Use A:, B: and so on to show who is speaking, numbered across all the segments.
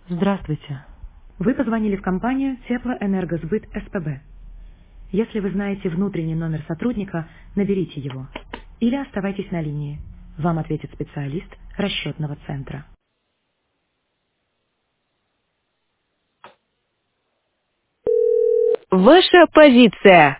A: Здравствуйте. Вы позвонили в компанию Теплоэнергосбыт СПБ. Если вы знаете внутренний номер сотрудника, наберите его. Или оставайтесь на линии. Вам ответит специалист расчетного центра.
B: Ваша позиция.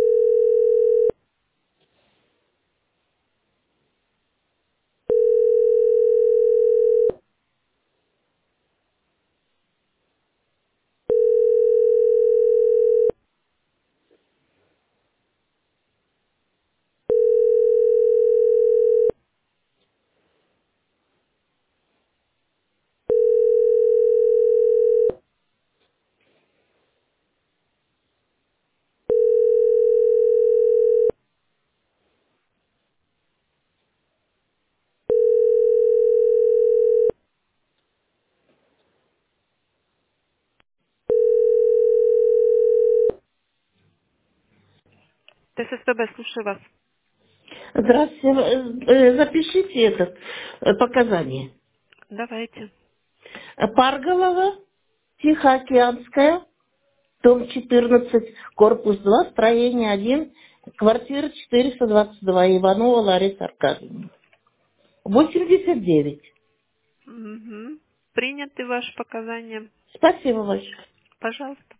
B: ТССПБ, слушаю вас.
C: Здравствуйте. Запишите это показание.
B: Давайте.
C: Парголова, Тихоокеанская, дом 14, корпус 2, строение 1, квартира 422, Иванова Лариса Аркадьевна. 89.
B: Угу. Приняты ваши показания.
C: Спасибо большое.
B: Пожалуйста.